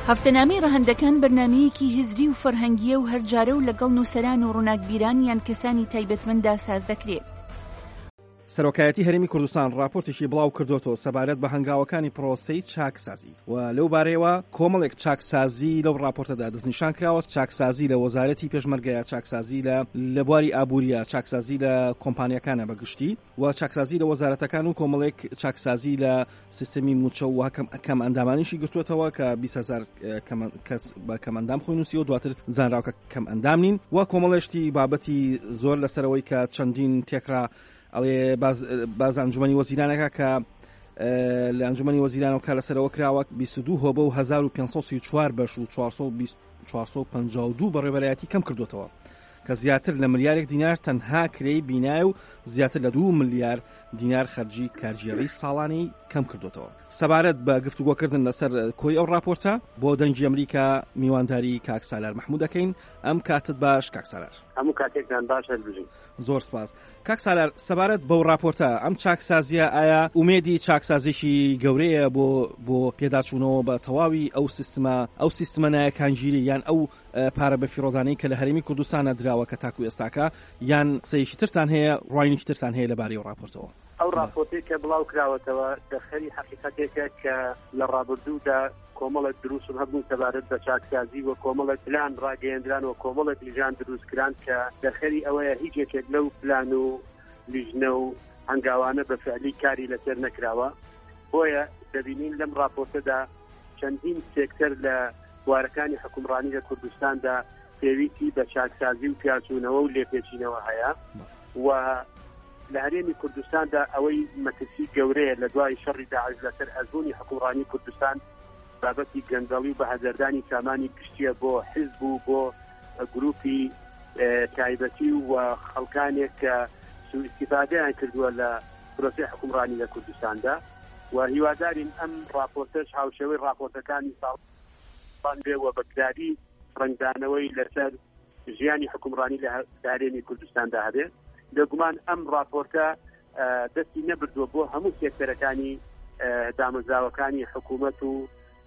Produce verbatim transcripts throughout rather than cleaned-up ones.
هەفتەنامەی ڕەهەندەکان بەرنامەیەکی هزری و فەرهەنگیە و هەرجارە و لەگەڵ نووسەران و ڕووناکبیران یان کەسانی تایبەتمەندا ساز دەکرێت. سەرۆکایەتی هەرێمی کوردستان راپۆرتێکی بڵاو کردوەوە سەبارەت بە هەنگاوەکانی پرۆسەی چاکسازی و لەو بارەیەوە کۆمەڵێک چاکسازی لەو راپۆرتەدا دەستنیشان کراوە. چاکسازی لە وەزارەتی پێشمەرگەیە، چاکسازی لە لە بواری ئابووریە، چاکسازی لە کۆمپانیەکانە بەگشتی و چاکسازی لە وەزارەتەکان و کۆمەڵێک چاکسازی لە سیستەمی موچە و کەم ئەندامانیشی گرتوێتەوە کە بیست هەزار کەس بە کەم ئەندام خۆی نووسی و دواتر زانراوکە کەم ئەندام نین و کۆمەڵێشتی بابەتی زۆر لەسەرەوەی کە چەندین تێکرا ئەڵێ باز ئەنجومەنی وەزیرانەکە کە لە ئەنجومەنی وەزیرانەوە کار لەسەرەوە کراوە بیست و دوو هۆبە و هەزار و پێنجسەد و سی و چوار بەش و چوارسەد و پەنجا و دوو بەڕێوەبەرایەتی کەم کردوێتەوە کە زیاتر لە ملیارێک دینار تەنها کرێی بینای و زیاتر لە دوو ملیار دینار خەرجی کارژێڕی ساڵانەی کەم کردوێتەوە. سەبارەت بە گفتوگۆکردن لەسەر کۆی ئەو راپۆرتە بۆ دەنگی ئەمریکا میوانداری کاک سالار محموود دەکەین. ئەم کاتت باش کاک سالار. هەموو کاتێکتان باش هەربژین. زۆر سپاس. کاک سالار، سەبارەت بەو راپۆرتە ئەم چاکسازیە ئایا ئومێدی چاکسازیشی گەورەیە بۆ بۆ پێداچوونەوە بە تەواوی ئەو سیستمە ئەو سیستمە نایەکانگیری یان ئەو پارە بە فیرۆدانەی کە لە هەرێمی کوردستانە دراوە کە تاکو ئێستاکە یان قسەیەکی ترتان هەیە ڕاینێکی ترتان هەیە لەبارەی ئەو راپۆرتەوە؟ ئەو راپۆرتێک کە بڵاو کراوەتەوە دەخەری حەقیقەتێکە کە لە ڕابردوودا کۆمەڵێک دروستم هەبوون سەبارەت بە چاکسازی و کۆمەڵێک پلان ڕاگەیەندران و کۆمەڵێک لیژان دروستکران کە دەخەری ئەوەیە هیچ یەکێک لەو پلان و لیژنە و هەنگاوانە بە فعلی کاری لەسەر نەکراوە. بۆیە دەبینین لەم راپۆرتەدا چەندین سێکتەر لە بوارەکانی حکومڕانی لە کوردستاندا پێویستی بە چاکسازی و پیاچوونەوە و لێپێچینەوە هەیە و لە هەرێمی کوردستاندا ئەوەی مەترسی گەورەیە لە دوای شەڕی داعش لەسەر ئەزموونی حکومڕانی کوردستان بابەتی گەندەڵی و بە هەزاردانی سامانی گشتیە بۆ حیزب و بۆ گروپی تایبەتی و خەڵکانێک کە سوء استیفادەیان کردووە لە پرۆسەی حکومڕانی لە کوردستاندا و هیوادارین ئەم راپۆرتەش هاوشێوەی راپۆرتەکانی ساڵان بێ و بەکراری ڕنگدانەوەی لەسەر ژیانی حکومڕانی لە هەرێمی کوردستاندا هەبێت. لەگومان ئەم راپۆرتە دەستی نەبردووە بۆ هەموو سێکتەرەکانی دامەزراوەکانی حکوومەت و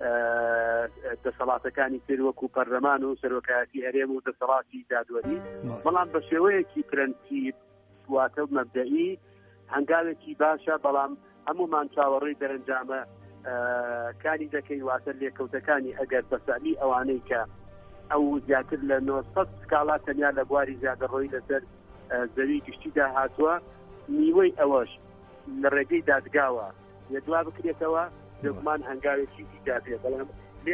دەسەڵاتەکانی تر وەکو پەرلەمان و سەرۆکایەتی هەرێم و دەسەڵاتی دادوەری، بەڵام بە شێوەیەکی پرەنسیب واتە مەبدەئی هەنگاوێکی باشە، بەڵام هەمومان چاوەڕێی دەرەنجامە کاری دەکەی واتە لێکەوتەکانی ئەگەر بەسەلی ئەوانەی کە ئەو زیاتر لە نۆسەد سکاڵا تەنیا لە بواری زیادەڕۆیی لەسەر زەوی گشتیدا هاتووە، نیوەی ئەوەش لە ڕێگەی دادگاوە یەکلا بکرێتەوە دەگومان هەنگاوێکی ئیجابێ. بەڵام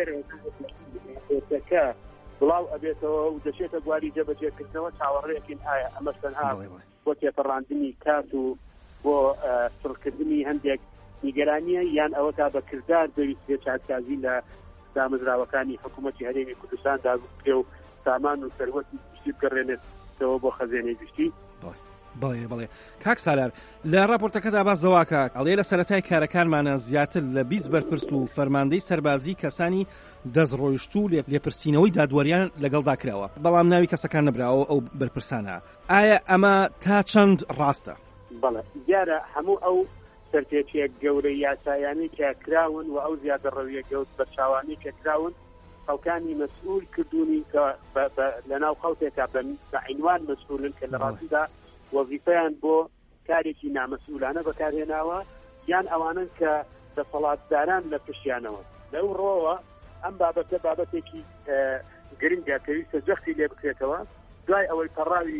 لێرەکە بڵاو ئەبێتەوە و دەچێتە بواری جێبەجێکردنەوە چاوەڕێکین ئایا ئەمەش تەنها بۆ تێپەڕاندنی کات و بۆ سڕکردنی هەندێک نیگەرانیە یان ئەوە تا بە کردار دەویست بێت چاکسازی لە دامەزراوەکانی حکوومەتی هەرێمی کوردستاندا بکرێ و سامان و سەروەتی گشتی بگەڕێنێتەوە بۆ خەزێنەی گشتی. بەڵێ بەڵێ کاک سالار، لە راپۆرتەکەدا باس دەواکە ئەڵێ لە سەرەتای کارەکانمانە زیاتر لە بیست بەرپرس و فەرماندەی سەربازی کەسانی دەستڕۆیشت و لێپرسینەوەی دادوەریان لەگەڵدا کراوە، بەڵام ناوی کەسەکان نەبراوە ئەو بەرپرسانە. ئایا ئەمە تا چەند ڕاستە؟ بەڵێ دیارە هەموو ئەو سەرپێچیە گەورەی یاسایانی کە کراون و ئەو زیادە ڕەویە گەوت بەرچاوانی کە کراون خەڵکانی مەسئول کردوونی کە لەناو خەڵکێکا بە عینوان مەسئولن کە لە ڕاستیدا وەزیفەیان بۆ کارێکی نامەسئولانە بەکارهێناوە یان ئەوانن کە دەسەڵاتداران لە پشتیانەوە. لەو ڕۆوە ئەم بابەتە بابەتێکی گرنگە پێویستە جەختی لێ بکرێتەوە. دوای ئەوەی پەڕاوی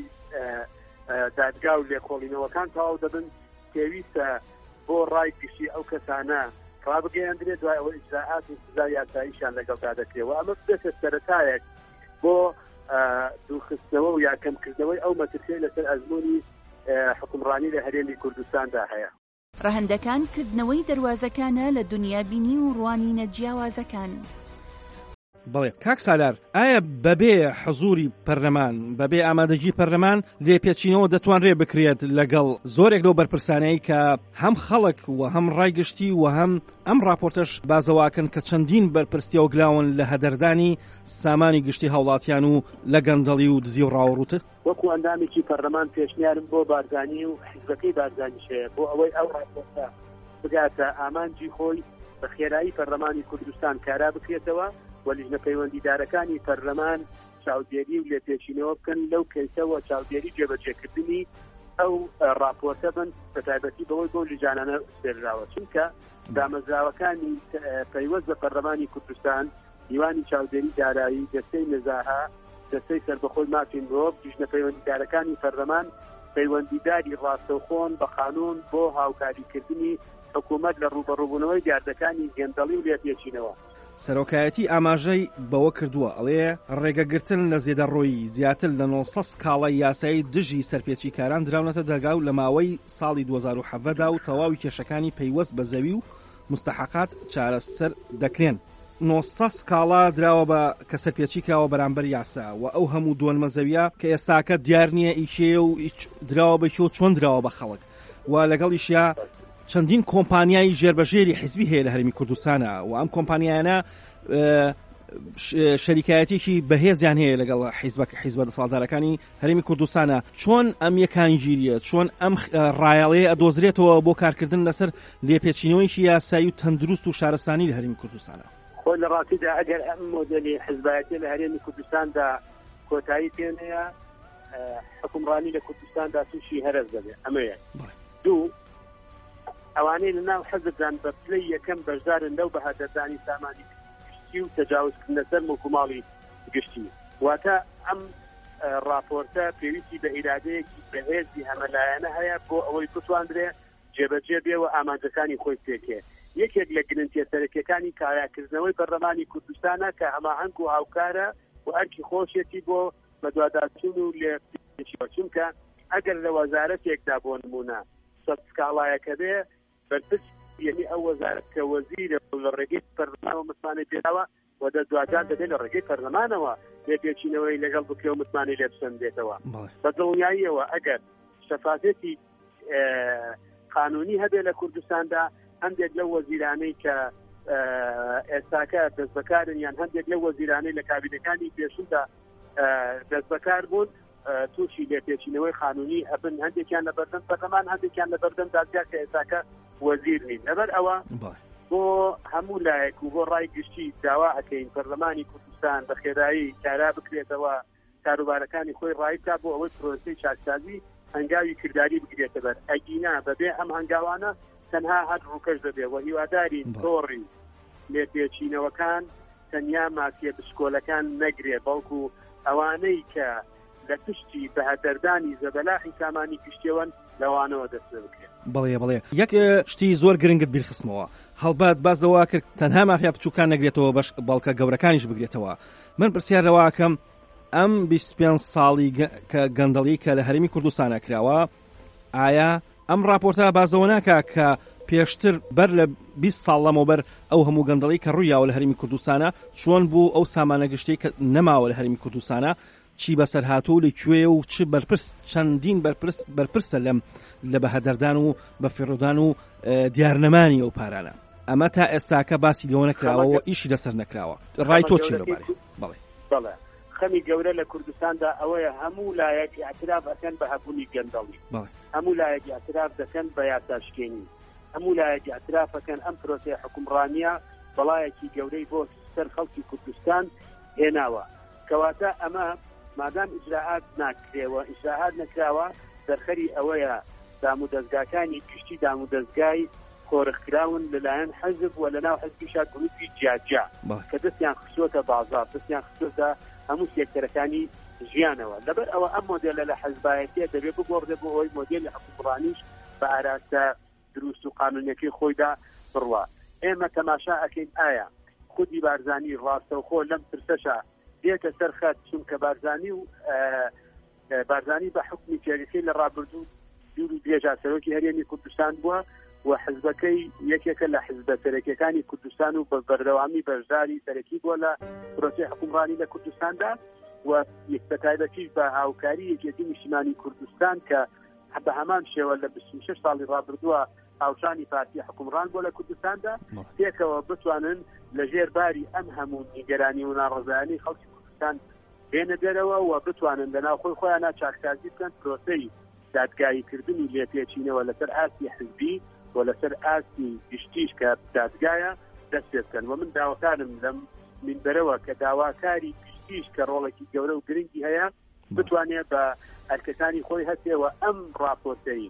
دادگا و لێکۆڵینەوەکان تەواو دەبن پێویستە بۆ ڕای گشتی ئەو کەسانە ڕابگەیاندرێت، دوای ئەوەی ئیجراعات و سزا یاساییشان لەگەڵدا دەکرێتەوە. ئەمە بێتە سەرەتایەک بۆ دووخستنەوە و یاکەمکردنەوەی ئەو مەترسیە لەسەر ئەزموونی حکومڕانی لە هەرێمی کوردستاندا هەیە. ڕەهەندەکان کردنەوەی دەواازەکانە لە دنیابینی و ڕوانینە جیاوازەکان. بەڵێ کاک سالار، ئایا بەبێ حزوری پەرلەمان بەبێ ئامادەجی پەرلەمان لێپێچینەوە دەتوانرێ بکرێت لەگەڵ زۆرێک لەو بەرپرسانەی کە هەم خەڵک و هەم ڕایگشتی و هەم ئەم راپۆرتەش بازەواکەن کە چەندین بەرپرسیە و گلاون لە هەدەردانی سامانی گشتی هاوڵاتیان و لە گەندەڵی و دزی و ڕاوڕوتە؟ وەکو ئەندامێکی پەرلەمان پێشنیارم بۆ بارزانی و حیزبەکەی بارزانیشەیە بۆ ئەوەی ئەو راپۆرتە بگاتە ئامانجی خۆی بە خێرایی پەرلەمانی کوردستان کارا بکرێتەوە و لیژنە پەیوەندیدارەکانی پەرلەمان چاودێری و لێپێچینەوە بکەن لەو کەیسەوە چاودێری جێبەجێکردنی ئەو راپۆرتە بن بە تایبەتی بەوەی بۆ لیژانانە سێراوە چونکە دامەزراوەکانی پەیوەست بە پەرلەمانی کوردستان دیوانی چاودێری دارایی دەستەی نەزاها دەستەی سەربەخۆی مافین بۆ لیژنە پەیوەندیدارەکانی پەرلەمان پەیوەندیداری ڕاستەوخۆن بە قانون بۆ هاوکاریکردنی حکوومەت لە ڕوبەڕووبوونەوەی گاردەکانی گەندەڵی و لێپێچینەوە. سەرۆکایەتی ئاماژەی بەوە کردووە ئەڵێ ڕێگەگرتن لە زێدەڕۆیی زیاتر لە نۆسە سکاڵای یاسایی دژی سەرپێچی کاران دراونەتە دەگاو لە ماوەی ساڵی دوو هەزار و حەڤەدا و تەواوی کێشەکانی پەیوەست بە زەوی و مستحقات چارەسەر دەکرێن. نۆسە سکاڵا دراوە بە کە سەرپێچی کراوە بەرامبەر یاسا و ئەو هەموو دۆنمە زەویە کە ئێستاکە دیار نییە ئیشێ و دراوە بەکیۆ چۆن دراوە بە خەڵک و لەگەڵیشیا چەندین کۆمپانیای ژێربەژێری حیزبی هەیە لە هەرمی کوردستانە و ئەم کۆمپانیانە شەریکایەتێکی بەهێزیان هەیە لەگەڵ حیزبە ساڵدارەکانی هەرمی کوردستانە. چۆن ئەم یەکانگیریە چۆن ئەم ڕایەڵەیە ئەدۆزرێتەوە بۆ کارکردن لەسەر لێپێچینەوەیشی یاسایی و تەندروست و شارستانی لە هەرمی کوردستانە؟ خۆی لە ڕاستیدا ئەگەر ئەم مۆدەلی حیزبایەتی لە هەرێمی کوردستاندا کۆتایی پێ هەیە حکومڕانی لە کوردستاندا تووشی هەرز دەبێت. ئەمەیە دوو ئەوانەی لەناو حەزبدان بە پلەی یەکەم بەشدارن لەو بەهادەردانی سامانی گشتی و تەجاوزکردنە سەر موکوماڵی گشتی واتە ئەم راپۆرتە پێویستی بە ئیرادەیەکی بەهێزی هەمەلایەنە هەیە بۆ ئەوەی بتوانرێ جێبەجێ بێەوە ئامانجەکانی خۆی پێکێ. یەکێک لە گرنگتیە سەرەکیەکانی کاراکردنەوەی پەرلەمانی کوردستانە کە هەماهەنگ و هاوکارە و ئەرکی خۆشیەتی بۆ بەدواداچوون و لێ چونکە ئەگەر لە وەزارەتێکدا بۆ نمونە سەد سکاڵایەکە بێ بەرپرس یعنی ئەو وەزارەت کە وەزیرە لە ڕێگەی پەرلەمانەوە متمانەی پێداوە و دەدوادار دەبێت لە ڕێگەی پەرلەمانەوە لێپێچینەوەی لەگەڵ بکرێ و متمانەی لێ بسەندێتەوە. بە دڵنیاییەوە ئەگەر شەفافێتی قانونی هەبێت لە کوردستاندا هەندێک لە وەزیرانەی کە ئێستاکە دەستبەکارن یان هەندێک لە وەزیرانەی لە کابینەکانی پێشوودا دەستبەکار بوون تووشی لێپێچینەوەی قانونی ئەبن هەندێکیان لە بەردەم پەرلەمان هەندێکیان لە بەردەم دادگا کە ئێستاکە وەزیر نین. لەبەر ئەوە بۆ هەموو لایەک و بۆ ڕای گشتی داوا ئەکەین پەرلەمانی کوردستان بە خێرایی کارا بکرێتەوە کاروبارەکانی خۆی ڕای بکات بۆ ئەوەی پرۆسەی چاکسازی هەنگاوی کردداری بگرێتە بەر. ئەگینا بەبێ ئەم هەنگاوانە تەنها هەر ڕووکەش دەبێت و هیواداری تۆڕی لێپێچینەوەکان تەنیا مافیە بشکۆلەکان نەگرێت بەڵکو ئەوانەی کە لە پشتی بەهەدەردانی زەبەلاحی سامانی گشتیەوەن لەوانەوە دەست بکرێت. بەڵێ بەڵێ یەک شتی زۆر گرنگت بیرخستمەوە هەڵبات باز لەوە کرد تەنها مافیا بچووکان نەگرێتەوە بەش بەڵکە گەورەکانیش بگرێتەوە. من پرسیار لەواکەم ئەم بیست و پێنج ساڵی کە گەندەڵی کە لە هەرمی کوردستانە کراوە ئایا ئەم راپۆرتە بازەوە ناکا کە پێشتر بەر لە بیست ساڵ لەمەوبەر ئەو هەموو گەندەڵی کە ڕوویاوە لە هەرمی کوردستانە چۆن بوو ئەو سامانە گشتی کە نەماوە لە هەرمی کوردستانە چی بەسەر هاتوو لەکوێ و چ بەرپرس چەندین بەرپرسە لەم لە بەهەدەردان و بە فێڕۆدان و دیارنەمانی ئەو پارانە. ئەمە تا ئێستاکە باسی لەوە نەکراوە و ئیشی لەسەر نەکراوە. ڕای تۆ چی لەبارەی؟ بەڵێ بەڵێ خەمی گەورە لە کوردستاندا ئەوەیە هەموو لایەک ئاعتراف ئەکەن بە هەبوونی گەندەڵی، هەموو لایەک ئاعتراف دەکەن بە یاساشکێنی، هەموو لایەک ئاعتراف ئەکەن ئەم پرۆسەی حکومڕانیە بەڵایەکی گەورەی بۆ سەر خەڵکی کوردستان هێناوە. کەواتە ئەمە مادام ئیجراعات ناکرێەوە ئیجراعات نەکراوە دەرخەری ئەوەیە دام و دەستگاکانی گشتی دام و دەستگای کۆرخکراون لەلایەن حەزب و لەناو حەزبیشا گروپی جیاجیا کە دەستیان خستووەتە بازار دەستیان خستووەتە هەموو سێکتەرەکانی ژیانەوە. لەبەر ئەوە ئەم مۆدێلە لە حەزبایەتیە دەبێت بگۆڕێ بۆ ئەوەی مۆدێلی حکومڕانیش بە ئاراستە دروست و قانونیەکەی خۆیدا بڕوا. ئێمە تەماشا ئەکەین ئایا خودی بارزانی ڕاستەوخۆ لەم پرسەشە دێتە سەر خەت چونکە بارزانی و بارزانی بە حکمی تێریخی لە ڕابردوو دوور و درێژا سەرۆکی هەرێمی کوردستان بووە و حزبەکەی یەکێکە لە حزبە سەرەکیەکانی کوردستان و بە بەردەوامی بەشداری سەرەکی بووە لە پرۆسەی حکومڕانی لە کوردستاندا و بەتایبەتیش بە هاوکاری یەکێتی نیشتیمانی کوردستان کە بە هەمان شێوە لە بیست و شەش ساڵی ڕابردووە هاوشانی پارتی حکومڕان بۆ لە کوردستاندا پێکەوە بتوانن لە ژێرباری ئەم هەموو نیگەرانی و ناڕەزایانی خەڵکی کوردستان بێنە دەرەوە و بتوانن لەناو خۆی خۆیانە چاکسازی بکەن پرۆسەی دادگاییکردنی لێپێچینەوە لەسەر ئاستی حزبی و لەسەر ئاستی گشتیش کە دادگایە دەست پێ بکەن. و من داواکارم لەم منبەرەوە کە داواکاری پشتیش کە ڕۆڵێکی گەورە و گرنگی هەیە بتوانێت بە ئەرکەکانی خۆی هەستێەوە ئەم راپۆرتەی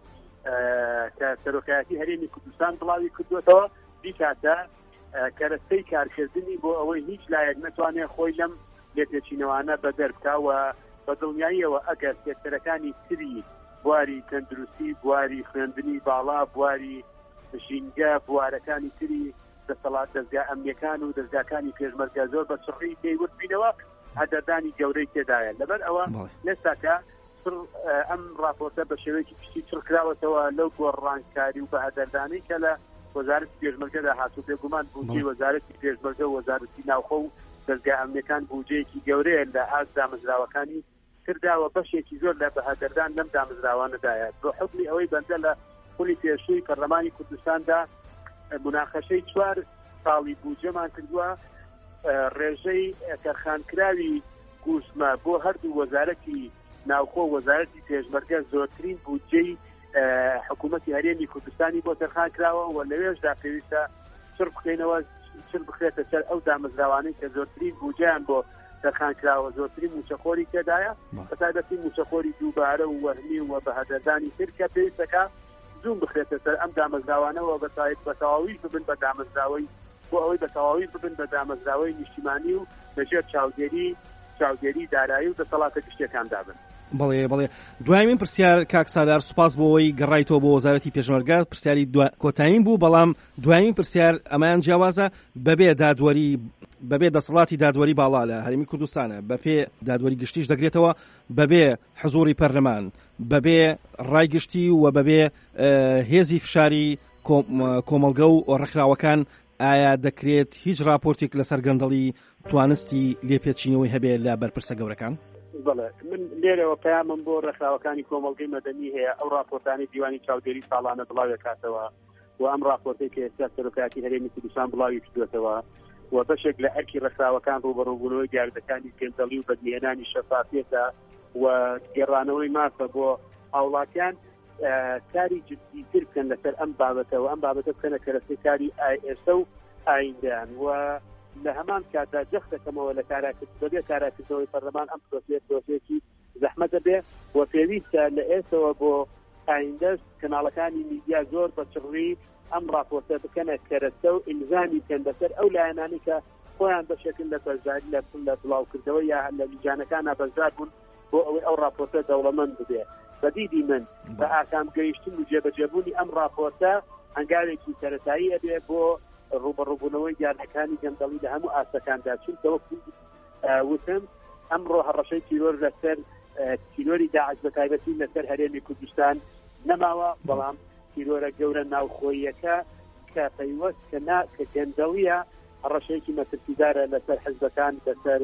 کە سەرۆکایەتی هەرێمی کوردستان بڵاوی کردوێتەوە بیکاتە کەرەستەی کارکردنی بۆ ئەوەی هیچ لایەک نەتوانێت خۆی لەم لێتێچینەوانە بە دەربکاوە بە دڵنیاییەوە ئەگەر سێکتەرەکانی تری بواری تەندروستی بواری خوێندنی باڵا بواری ژینگە بوارەکانی تری دەسەڵات دەستگا ئەمنیەکان و دەستگاکانی پێشمەرگە زۆر بە چڕی پێیوتبینەوە هەدەردانی گەورەی تێدایە لەبەر ئەوە لێستاکە ئەم راپۆرتە بە شێوەیەکی پشتی چڕکراوەتەوە لەو گۆڕانکاری و بە هەدەردانەی کە لە وەزارەتی پێشمەرگەدا هاتوو بێگومان بودجەی وەزارەتی پێشمەرگە و وەزارەتی ناوخۆ و دەستگا ئەمنیەکان بودجەیەکی گەورەیە لە ئاز دامەزراوەکانی کرداوە بەشێکی زۆر لە بەهادەردان لەم دامەزراوانەدایە بۆ حکمی ئەوەی بەندە لە خولی پێشووی پەرلەمانی کوردستاندا مناقەشەی چوار ساڵی بودجەمان کردووە ڕێژەی کارخانکراوی گوشمە بۆ هەردوو وەزارەتی ناوخۆ وەزارەتی پێشمەرگە زۆرترین بودجەی حکوومەتی هەرێمی کوردستانی بۆ تەرخان کراوە و لەوێشدا پێویستە چڕ بخێنەوە چڕ بخرێتە سەر ئەو دامەزراوانەی کە زۆرترین بودجەیان بۆ تەرخان کراوە زۆرترین موچەخۆری تێدایە بەتایبەتی موچەخۆری دووبارە و وەهمی و بە هەدەردانی تر کە پێویستەکە زوم بخرێتە سەر ئەم دامەزراوانەوە بە تەواوی ببن بە دامەزراوەی بۆ ئەوەی بە تەواوی ببن بە دامەزراوەی نیشتیمانی و لەژێر چاودێری چاودێری دارایی و دەسەڵاتە گشتیەکان دابن. بەڵێ بەڵێ دوایمین پرسیار کاک سالار سوپاس بۆەوەی گەڕایتەوە بۆ وەزارەتی پێشمەرگە پرسیاری کۆتایین بوو بەڵام دوایمین پرسیار ئەمایان جیاوازە بەبێ دادوەری بەبێ دەسەڵاتی دادوەری باڵا لە هەرێمی کوردستانە بەپێ دادوەری گشتیش دەگرێتەوە بەبێ حزوری پەرلەمان بەبێ ڕای گشتی و بەبێ هێزی فشاری کۆمەڵگە و ڕێکخراوەکان ئایا دەکرێت هیچ راپۆرتێک لەسەر گەندەڵی توانستی لێپێچینەوەی هەبێت لە بەرپرسە گەورەکان؟ بەڵێ من لێرەوە پەیامم بۆ ڕێکخراوەکانی کۆمەڵگەی مەدەنی هەیە ئەو راپۆرتانی دیوانی چاودێری ساڵانە بڵاو کاتەوە و ئەم راپۆرتەی کە ئێستا سەرۆکایەتی هەرێمی کوردستان بڵاوی کردوێتەوە و بەشێک لە ئەرکی ڕێکخراوەکان ڕوبەڕووبوونەوەی دیاردەکانی گەندەڵی و بەدیهێنانی شەفافیەتە و گێڕانەوەی مافە بۆ هاوڵاتیان کاری جدیتر بکەن لەسەر ئەم بابەتەوە ئەم بابەتە بکەنە کەرەسەی کاری ئێستا و ئایندەیان و لە هەمان کاتدا جەخت دەکەمەوە لە کاراکردنەوەی کاراکردنەوەی پەرلەمان ئەم پرۆسێت پرۆسێکی زەحمەتە بێ و پێویستە لە ئێستەوە بۆ ئایندەش کەناڵەکانی میدیا زۆر بە چڕی ئەم راپۆرتە بکەنە کەرەستە و ئیلزامی بکەن بەسەر ئەو لایەنانی کە خۆیان بەشێکن لە بەرزداری لە لە بڵاوکردەوە یا لە لیژانەکانە بەرزدار بوون بۆ ئەوەی ئەو راپۆرتە دەوڵەمەند ببێ. بەدیدی من بە ئاکام گەیشتن و جێبەجێبوونی ئەم راپۆرتە هەنگاوێکی سەرەتایی ئەبێ بۆ ڕوبەڕووبوونەوەی دیارەکانی گەندەڵی لە هەموو ئاستەکاندا چونکەوە وتم ئەمڕۆ هەڕەشەی تیرۆر لەسەر تیرۆری داعش بە تایبەتی لەسەر هەرێمی کوردستان نەماوە بەڵام تیرۆرە گەورە ناوخۆیەکە کە پەیوەست کە گەندەڵیە هەڕەشەیەکی مەترسیدارە لەسەر حزبەکان لەسەر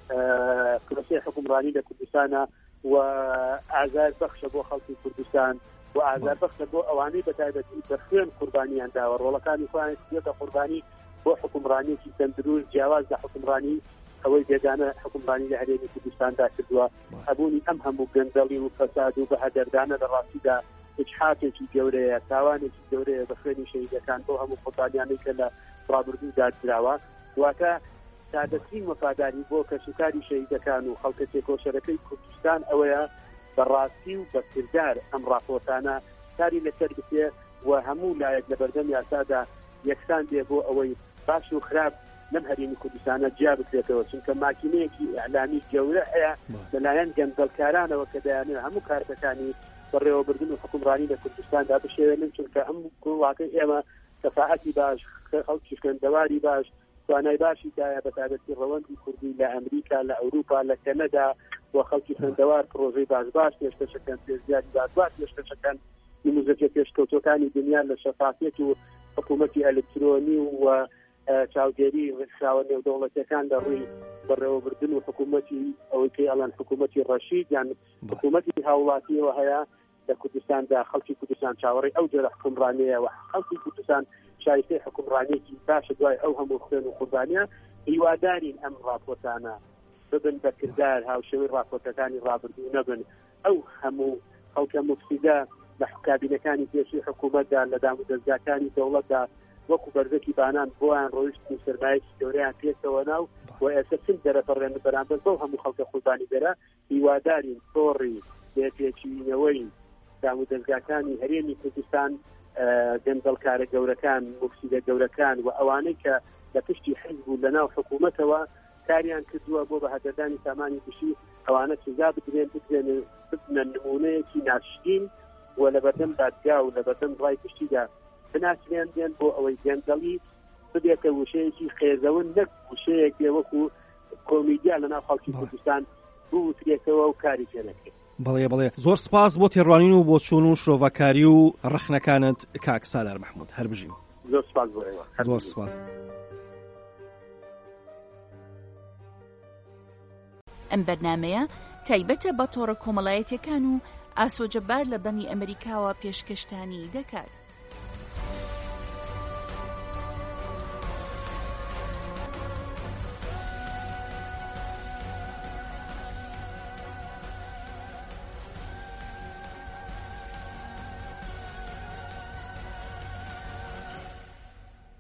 پرۆسەی حکومڕانی لە کوردستانە و ئازار بەخشە بۆ خەڵکی کوردستان و ئازار بەخشە بۆ ئەوانەی بەتایبەتی بەخوێن قوربانیان داوە ڕۆڵەکانی خۆیان بێتە قوربانی بۆ حکومڕانیەکی تەندروست جیاواز لە حکومڕانی ئەوەی بێگانە حکومڕانی لە هەرێمی کوردستاندا کردووە هەبوونی ئەم هەموو گەندەڵی و فەساد و بەهەدەردانە لە ڕاستیدا اجحافێکی گەورەیە تاوانێکی گەورەیە بە خوێنی شەهیدەکان بۆ هەموو قوربانیانەی کە لە ڕابردوودا دراوە واتە سادەترین وەفاداری بۆ کەسوکاری شەهیدەکان و خەڵکە تێکۆشەرەکەی کوردستان ئەوەیە بەڕاستی و بەکردار ئەم راپۆرتانە کاری لەسەر بکرێ و هەموو لایەک لە بەردەم یاسادا یەکسان دێ بۆ ئەوەی باش و خراپ لەم هەرێمی کوردستانە جیا بکرێتەوە چونکە ماکینەیەکی ئەعلامی گەورە هەیە لەلایەن گەندەڵکارانەوە کە دەیانێت هەموو کارتەکانی بەڕێوەبردن و حکومڕانی لە کوردستاندا بشێوێنن چونکە ئەم وڵاتەی ئێمە کەفاعەتی باش خەڵکی خوێندەواری باش توانای باشی دایە بە تایبەتی ڕەوەندی کوردی لە ئەمریکا لە ئەوروپا لە کەنەدا و خەڵکی خوێندەوار پرۆژەی باش باش پێشکەشەکەن پێشدیاری باش باش پێشکەشەکەن نموزەکە پێشکەوتەکانی دنیا لە شەفافیەت و حکوومەتی ئەلکترۆنی و چاودێری ڕێکخراوە نێودەوڵەتیەکان لە ڕووی بەڕێوەبردن و حکوومەتی ئەوەی پێی ئەڵێن حکوومەتی ڕەشید یان حکوومەتی هاوڵاتیەوە هەیە لە کوردستاندا خەڵکی کوردستان چاوەڕێی ئەو جۆرە حکومڕانیە و خەڵکی کوردستان شایستەی حکومڕانیەکی باشە دوای ئەو هەموو خوێن و قوربانیە هیوادارین ئەم راپۆرتانە ببن بە کردار هاوشێوەی راپۆرتەکانی ڕابردوو نەبن ئەو هەموو خەڵکە مفسیدە لە کابینەکانی پێشووی حکوومەتدا لە دام و دەستگاکانی دەوڵەتدا وەکو بەرزەکی بانان بۆیان ڕۆیشت و سەرمایەکی گەورەیان پێکەوە ناو و ئێستا چ دەرەپەڕێن بەرامبەر بەو هەموو خەڵکە قوربانی بێرە هیوادارین تۆڕی بێپێچینەوەی دام و دەستگاکانی هەرێمی کوردستان گەندەڵکارە گەورەکان مفسیدە گەورەکان و ئەوانەی کە لە پشتی حیزب و لەناو حکوومەتەوە کاریان کردووە بۆ بەهادەدانی سامانی پشی ئەوانە سزا بدرێن بدرێن ببنە نمونەیەکی ناشرین و لە بەردەم دادگا و لە بەردەم ڕای پشتیدا بناسرێن دێن بۆ ئەوەی گەندەڵی ببێتە وشەیەکی خێزەون نەک وشەیەک وەکو کۆمیدیا لەناو خەڵکی کوردستان بوترێتەوە و کاری پێنەکرێت. بەڵێ بەڵێ زۆر سپاس بۆ تێڕوانین و بۆ چوون و شۆڤەکاری و ڕەخنەکانت کاک سالار مەحموود. هەر بژین. زۆر سپاس بۆ ئێوە. زۆر سپاس. ئەم بەرنامەیە تایبەتە بە تۆڕە کۆمەڵایەتیەکان و ئاسۆجەبار لە دەمی ئەمریکاوە پێشکەشتانی دەکات.